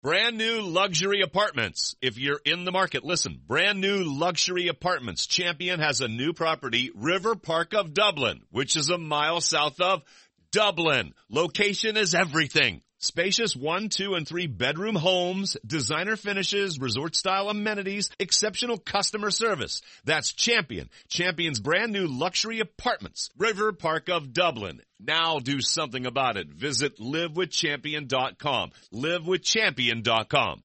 Brand new luxury apartments. If you're in the market, listen. Brand new luxury apartments. Champion has a new property, River Park of Dublin, which is a mile south of Dublin. Location is everything. Spacious 1, 2, and 3 bedroom homes, designer finishes, resort-style amenities, exceptional customer service. That's Champion. Champion's brand new luxury apartments. River Park of Dublin. Now do something about it. Visit livewithchampion.com. livewithchampion.com.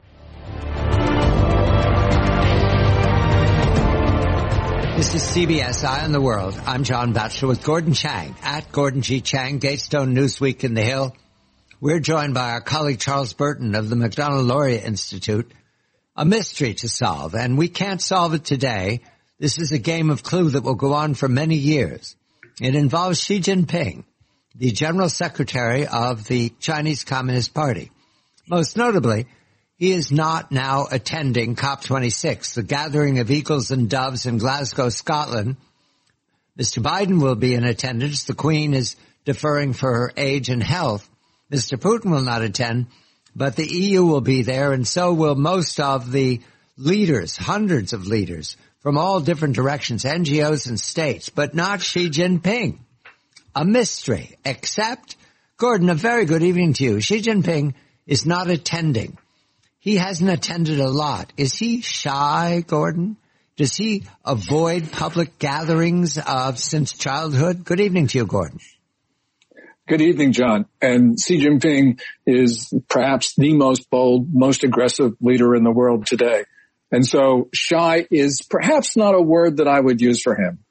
This is CBS Eye on the World. I'm John Batchelor with Gordon Chang at Gordon G. Chang, Gatestone Newsweek in the Hill. We're joined by our colleague Charles Burton of the Macdonald-Laurier Institute. A mystery to solve, and we can't solve it today. This is a game of clue that will go on for many years. It involves Xi Jinping, the General Secretary of the Chinese Communist Party. Most notably, he is not now attending COP26, the gathering of eagles and doves in Glasgow, Scotland. Mr. Biden will be in attendance. The Queen is deferring for her age and health. Mr. Putin will not attend, but the EU will be there, and so will most of the leaders, hundreds of leaders from all different directions, NGOs and states, but not Xi Jinping. A mystery, except, Gordon, a very good evening to you. Xi Jinping is not attending. He hasn't attended a lot. Is he shy, Gordon? Does he avoid public gatherings since childhood? Good evening to you, Gordon. Good evening, John. And Xi Jinping is perhaps the most bold, most aggressive leader in the world today. And so shy is perhaps not a word that I would use for him.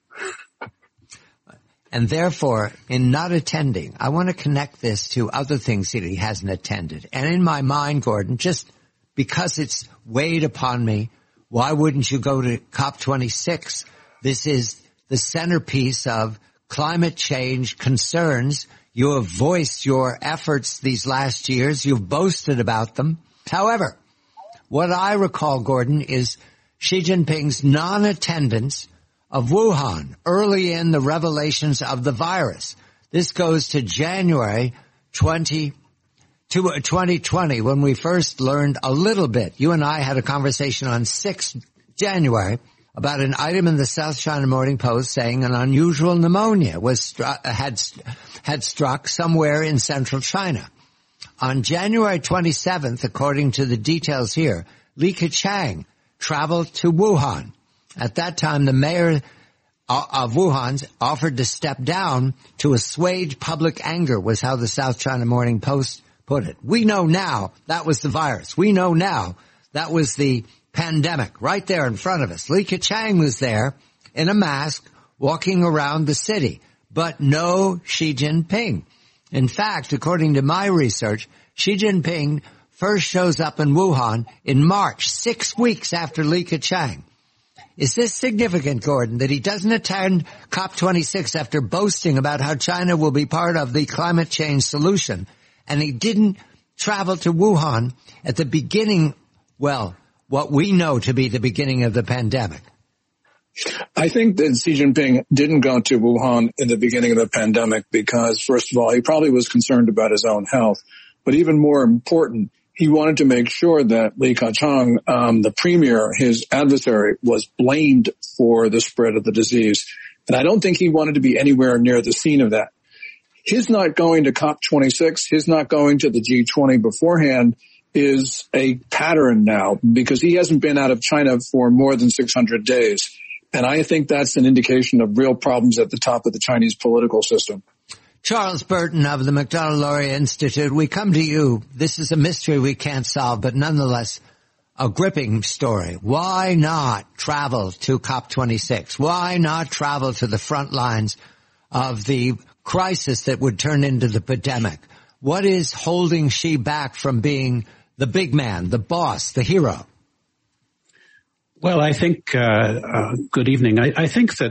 And therefore, in not attending, I want to connect this to other things that he hasn't attended. And in my mind, Gordon, just because it's weighed upon me, why wouldn't you go to COP26? This is the centerpiece of climate change concerns. You have voiced your efforts these last years. You've boasted about them. However, what I recall, Gordon, is Xi Jinping's non-attendance of Wuhan early in the revelations of the virus. This goes to January 2020 when we first learned a little bit. You and I had a conversation on 6th January about an item in the South China Morning Post saying an unusual pneumonia had struck somewhere in central China. On January 27th, according to the details here, Li Keqiang traveled to Wuhan. At that time, the mayor of Wuhan offered to step down to assuage public anger, was how the South China Morning Post put it. We know now that was the virus. We know now that was the pandemic right there in front of us. Li Keqiang was there in a mask walking around the city, but no Xi Jinping. In fact, according to my research, Xi Jinping first shows up in Wuhan in March, 6 weeks after Li Keqiang. Is this significant, Gordon, that he doesn't attend COP26 after boasting about how China will be part of the climate change solution, and he didn't travel to Wuhan at the beginning, well, what we know to be the beginning of the pandemic? I think that Xi Jinping didn't go to Wuhan in the beginning of the pandemic because, first of all, he probably was concerned about his own health. But even more important, he wanted to make sure that Li Keqiang, the premier, his adversary, was blamed for the spread of the disease. And I don't think he wanted to be anywhere near the scene of that. His not going to COP26, his not going to the G20 beforehand is a pattern now because he hasn't been out of China for more than 600 days. And I think that's an indication of real problems at the top of the Chinese political system. Charles Burton of the Macdonald-Laurier Institute, we come to you. This is a mystery we can't solve, but nonetheless a gripping story. Why not travel to COP26? Why not travel to the front lines of the crisis that would turn into the pandemic? What is holding Xi back from being the big man, the boss, the hero? Well, I think, good evening. I think that,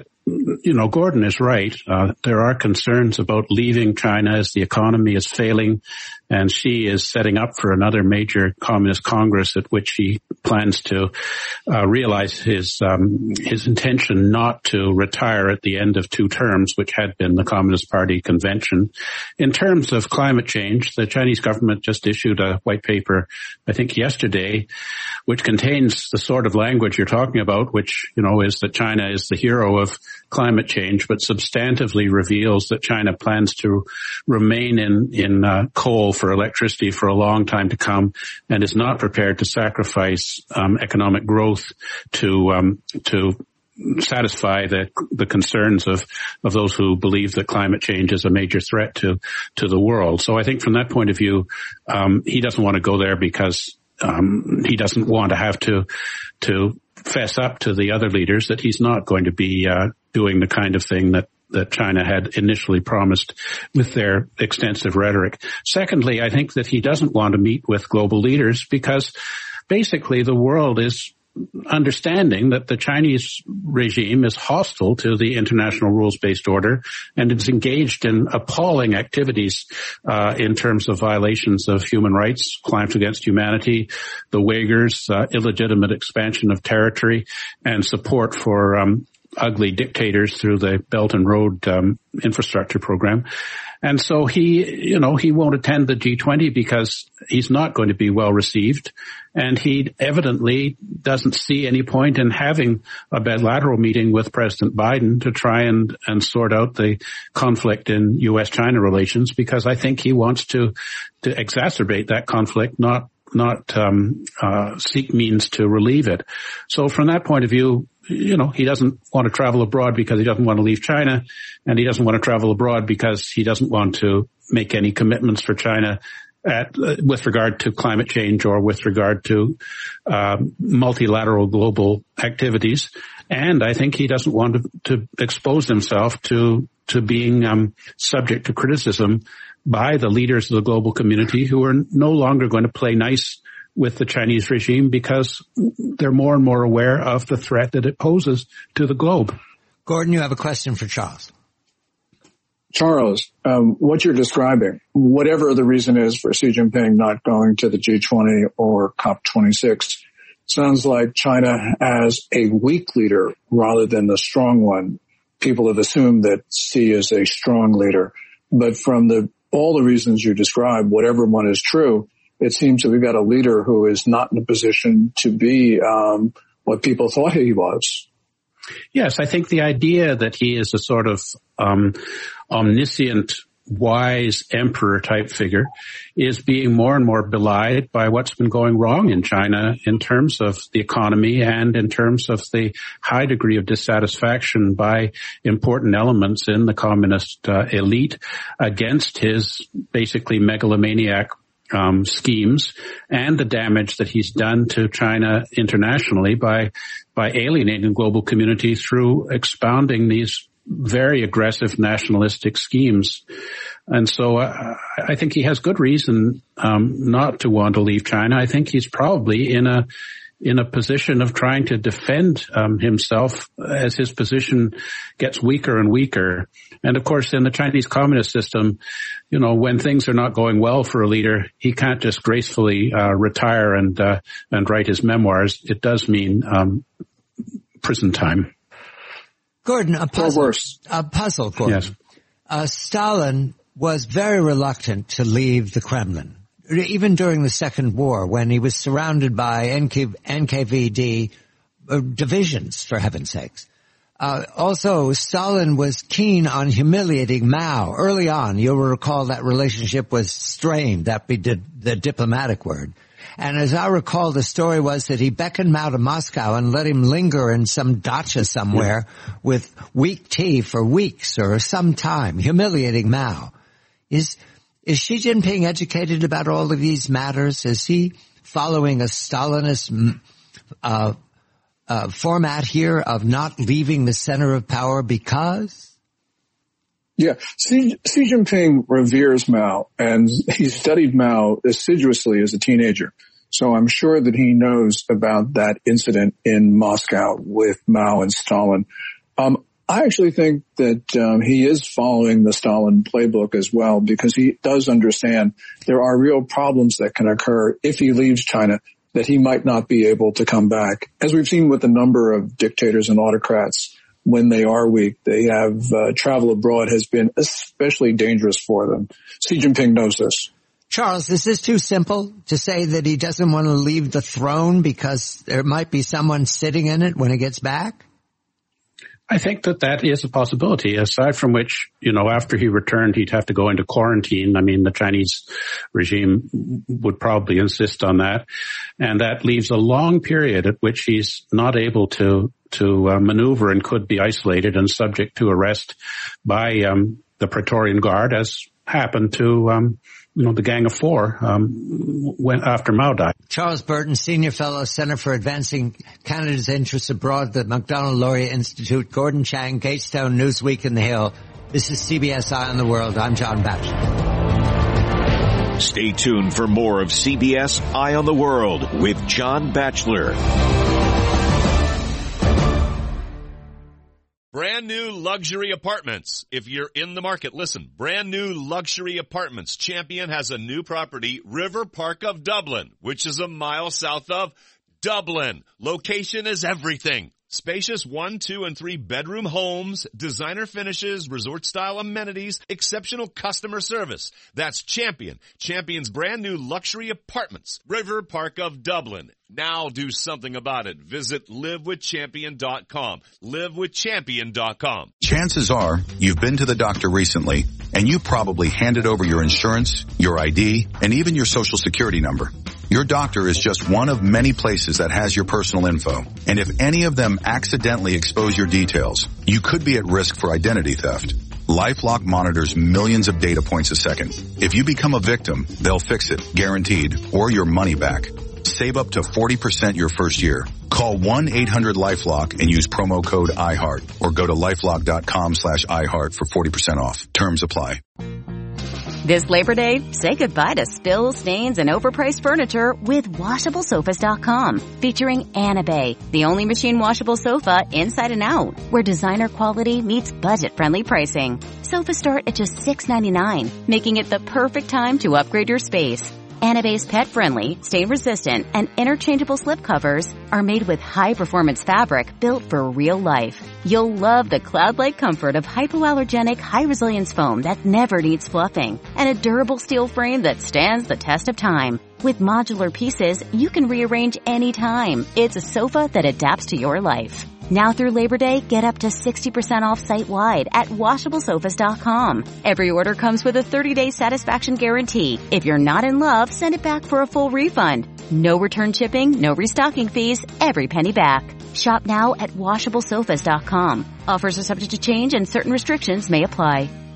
Gordon is right. There are concerns about leaving China as the economy is failing. and Xi is setting up for another major communist congress at which he plans to realize his intention not to retire at the end of 2 terms, which had been the Communist Party convention. In terms of climate change, the Chinese government just issued a white paper, I think yesterday, which contains the sort of language you're talking about, which, is that China is the hero of climate change, but substantively reveals that China plans to remain in coal for electricity for a long time to come, and is not prepared to sacrifice economic growth to satisfy the concerns of those who believe that climate change is a major threat to the world. So I think from that point of view, he doesn't want to go there because he doesn't want to have to fess up to the other leaders that he's not going to be doing the kind of thing that China had initially promised with their extensive rhetoric. Secondly, I think that he doesn't want to meet with global leaders because basically the world is understanding that the Chinese regime is hostile to the international rules-based order and is engaged in appalling activities in terms of violations of human rights, crimes against humanity, the Uyghurs, illegitimate expansion of territory, and support for ugly dictators through the Belt and Road infrastructure program. And so he won't attend the G20 because he's not going to be well received. And he evidently doesn't see any point in having a bilateral meeting with President Biden to try and sort out the conflict in U.S.-China relations, because I think he wants to exacerbate that conflict, not seek means to relieve it. So from that point of view, he doesn't want to travel abroad because he doesn't want to leave China, and he doesn't want to travel abroad because he doesn't want to make any commitments for China with regard to climate change or with regard to multilateral global activities. And I think he doesn't want to expose himself to being subject to criticism by the leaders of the global community who are no longer going to play nice with the Chinese regime because they're more and more aware of the threat that it poses to the globe. Gordon, you have a question for Charles. Charles, what you're describing, whatever the reason is for Xi Jinping not going to the G20 or COP26, sounds like China as a weak leader rather than the strong one. People have assumed that Xi is a strong leader, but from all the reasons you described, whatever one is true, it seems that we've got a leader who is not in a position to be what people thought he was. Yes, I think the idea that he is a sort of omniscient, wise emperor type figure is being more and more belied by what's been going wrong in China in terms of the economy and in terms of the high degree of dissatisfaction by important elements in the communist elite against his basically megalomaniac schemes, and the damage that he's done to China internationally by alienating the global community through expounding these very aggressive nationalistic schemes. And so I think he has good reason not to want to leave China. I think he's probably in a position of trying to defend himself as his position gets weaker and weaker. And of course, in the Chinese communist system, when things are not going well for a leader, he can't just gracefully retire and write his memoirs. It does mean prison time. Gordon, a puzzle, Gordon. Yes. Stalin was very reluctant to leave the Kremlin, even during the Second War, when he was surrounded by NKVD divisions, for heaven's sakes. Also, Stalin was keen on humiliating Mao early on. You'll recall that relationship was strained. That be the diplomatic word. And as I recall, the story was that he beckoned Mao to Moscow and let him linger in some dacha somewhere with weak tea for weeks or some time, humiliating Mao. Is Xi Jinping educated about all of these matters? Is he following a Stalinist format here of not leaving the center of power because? Yeah, Xi Jinping reveres Mao, and he studied Mao assiduously as a teenager. So I'm sure that he knows about that incident in Moscow with Mao and Stalin. I actually think that he is following the Stalin playbook as well, because he does understand there are real problems that can occur if he leaves China, that he might not be able to come back. As we've seen with a number of dictators and autocrats, when they are weak, they have travel abroad has been especially dangerous for them. Xi Jinping knows this. Charles, is this too simple to say that he doesn't want to leave the throne because there might be someone sitting in it when he gets back? I think that is a possibility, aside from which, after he returned, he'd have to go into quarantine. I mean, the Chinese regime would probably insist on that. And that leaves a long period at which he's not able to maneuver and could be isolated and subject to arrest by the Praetorian Guard, as happened to the Gang of Four after Mao died. Charles Burton, Senior Fellow, Center for Advancing Canada's Interests Abroad at the Macdonald-Laurier Institute. Gordon Chang, Gatestone, Newsweek, and The Hill. This is CBS Eye on the World. I'm John Batchelor. Stay tuned for more of CBS Eye on the World with John Batchelor. Brand new luxury apartments. If you're in the market, listen. Brand new luxury apartments. Champion has a new property, River Park of Dublin, which is a mile south of Dublin. Location is everything. Spacious 1, 2, and 3 bedroom homes, designer finishes, resort-style amenities, exceptional customer service. That's Champion. Champion's brand new luxury apartments, River Park of Dublin. Now do something about it. Visit livewithchampion.com. Livewithchampion.com. Chances are you've been to the doctor recently, and you probably handed over your insurance, your ID, and even your social security number. Your doctor is just one of many places that has your personal info. And if any of them accidentally expose your details, you could be at risk for identity theft. LifeLock monitors millions of data points a second. If you become a victim, they'll fix it, guaranteed, or your money back. Save up to 40% your first year. Call 1-800-LifeLock and use promo code iHeart, or go to LifeLock.com/iHeart for 40% off. Terms apply. This Labor Day, say goodbye to spills, stains, and overpriced furniture with WashableSofas.com, featuring Anabay, the only machine washable sofa inside and out, where designer quality meets budget-friendly pricing. Sofas start at just $6.99, making it the perfect time to upgrade your space. Anabay's pet-friendly, stain-resistant, and interchangeable slipcovers are made with high-performance fabric built for real life. You'll love the cloud-like comfort of hypoallergenic, high-resilience foam that never needs fluffing, and a durable steel frame that stands the test of time. With modular pieces, you can rearrange anytime. It's a sofa that adapts to your life. Now through Labor Day, get up to 60% off site-wide at WashableSofas.com. Every order comes with a 30-day satisfaction guarantee. If you're not in love, send it back for a full refund. No return shipping, no restocking fees, every penny back. Shop now at WashableSofas.com. Offers are subject to change and certain restrictions may apply.